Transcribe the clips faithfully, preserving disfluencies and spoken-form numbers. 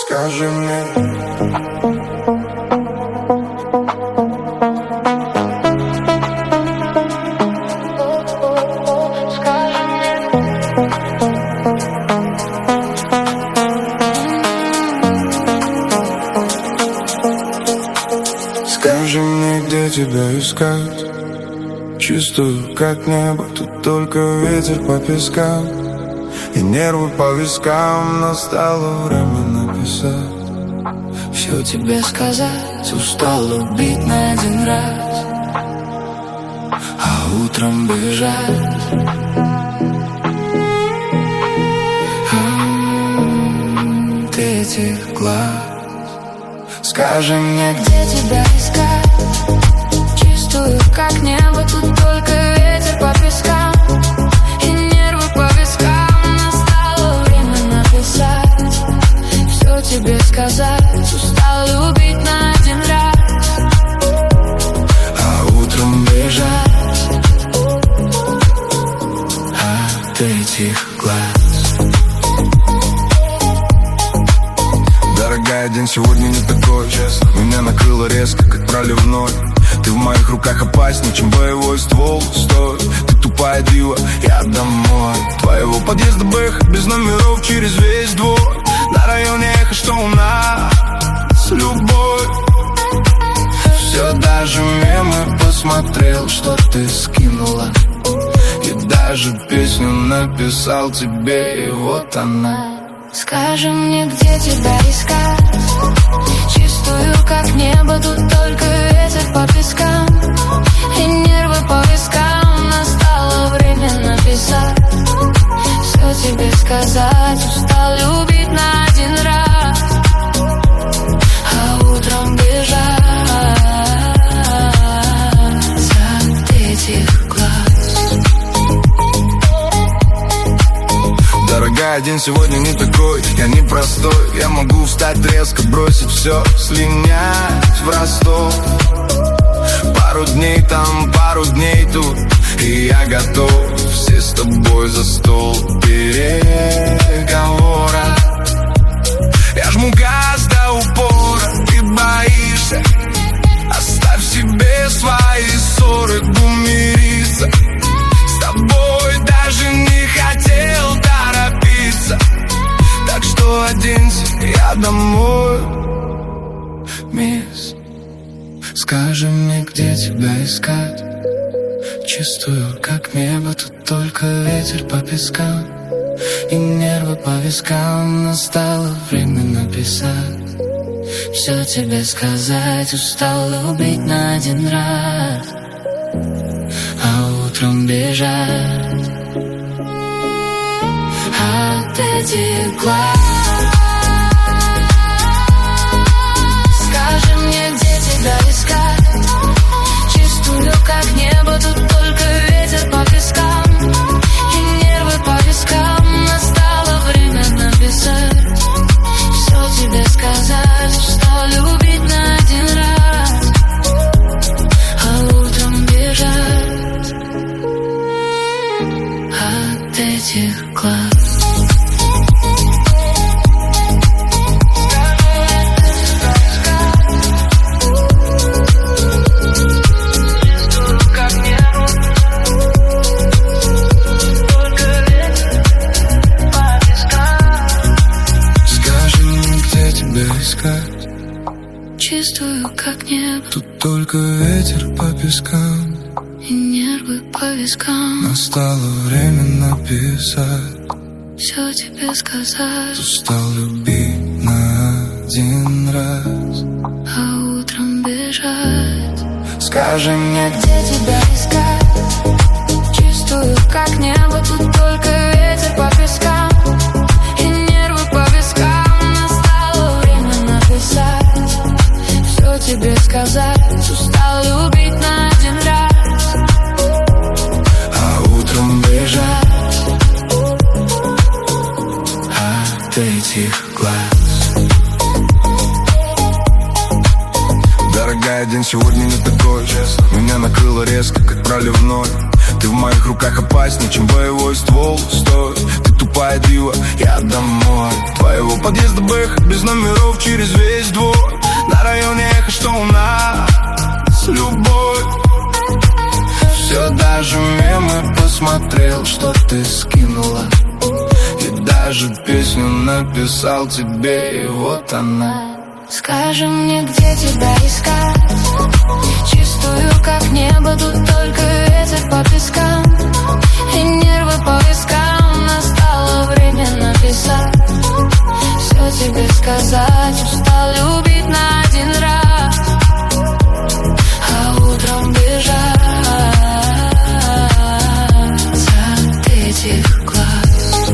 Скажи мне. Скажи мне, где тебя искать? Чувствую, как небо, тут только ветер по пескам и нервы по вискам. Настало время написать все тебе сказать. Устал убить на один раз, а утром бежать. М-м, ты этих глаз. Скажи мне, где тебя искать? Чувствую, как небо, тут только ветер по пескам и нервы по вискам. Настало время написать все тебе сказать. Устал любить на один раз, а утром бежать от этих глаз. Дорогая, день сегодня не такой, честно. Меня накрыло резко, как проливной. Ты в моих руках опаснее, чем боевой ствол. Стой, ты тупая дива, я домой. Твоего подъезда бэх, без номеров через весь двор. На районе эхо, что у нас любовь. Все, даже мемы посмотрел, что ты скинула. И даже песню написал тебе, и вот она. Скажи мне, где тебя искать? Чувствую, как небо, тут только ветер по пескам и нервы по вискам. Настало время написать все тебе сказать. Устал любить на один раз, а утром бежать от этих глаз. Дорогая, день сегодня не такой, я не простой. Я могу встать резко, бросить все, слинять в Ростов. Пару дней там, пару дней тут, и я готов. Все с тобой за стол переговора. Я жму газ до упора, ты боишься. Оставь себе свои ссоры, умириться. С тобой даже не хотел торопиться. Так что оденься, я домой. Мисс, скажи мне, где тебя искать? Чувствую, как небо, тут только ветер по пескам и нервы по вискам. Настало время написать все тебе сказать. Устал любить на один раз, а утром бежать от этих глаз. Скажи мне, где тебя искать? Чувствую, как небо, тут только ветер по пескам и нервы по вискам. Настало время написать все тебе сказать. Устал любить на один раз, а утром бежать от этих глаз. Чувствую, как небо, тут только ветер по пескам и нервы по вискам. Настало время написать все тебе сказать. Устал любить на один раз, а утром бежать. Скажи мне, где тебя искать? Чувствую, как небо, тут только ветер по пескам и нервы по вискам. Настало время написать все тебе сказать. Устал любить на один раз, а утром бежать от этих глаз. Дорогая, день сегодня не такой, честно. Меня накрыло резко, как проливной. Ты в моих руках опаснее, чем боевой ствол. Стой, ты тупая дива. Я домой. Твоего подъезда Бэха без номеров через весь двор. На районе эхо, что у нас любовь. Все, даже мемы посмотрел, что ты скинула. И даже песню написал тебе, и вот она. Скажи мне, где тебя искать. Чистую, как небо, тут только ветер по пескам. И нервы по вискам. Настало время написать. Все тебе сказать. Устал любить на один раз, а утром бежать от этих глаз.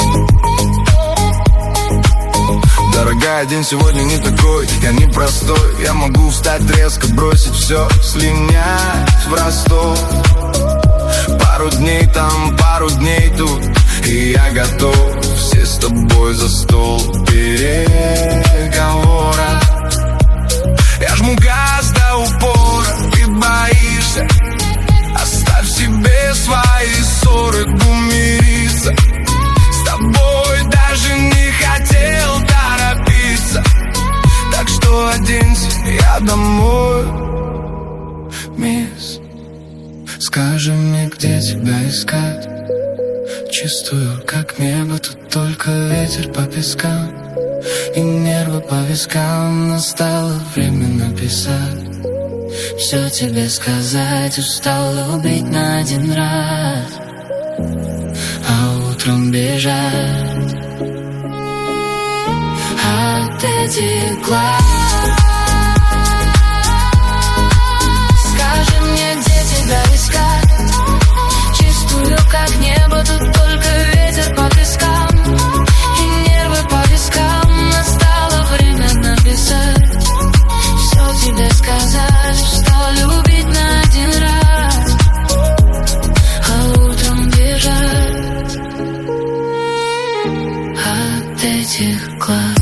Дорогая, день сегодня не такой, я не простой. Я могу встать резко, бросить все, слинять в Ростов. Пару дней там, пару дней тут, и я готов. Все с тобой за стол переговора. Я жму газ до упора, ты боишься. Оставь себе свои ссоры, гумириться. С тобой даже не хотел торопиться. Так что оденься, я домой. Мисс, скажи мне, где тебя искать. Чистую, как небо, тут только ветер по пескам. И нервы по вискам. Настало время написать. Все тебе сказать. Устал любить на один раз, а утром бежать от этих глаз. Скажи мне, где тебя искать. Чистую, как небо, тут только ветер по пескам. И нервы по вискам. Настало время написать. Все тебе сказать. Устал любить на один раз, а утром бежать от этих глаз.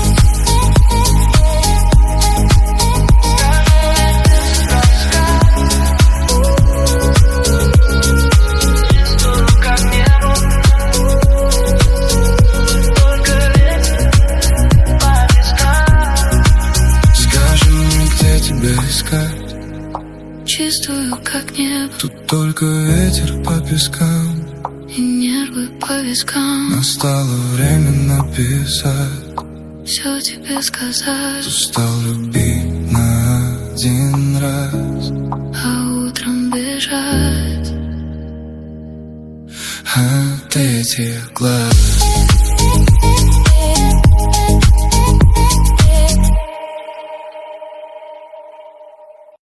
Чистую, как небо, тут только ветер по пескам. и нервы по вискам. Настало время написать. Все тебе сказать. Устал любить на один раз, А утром бежать от этих глаз.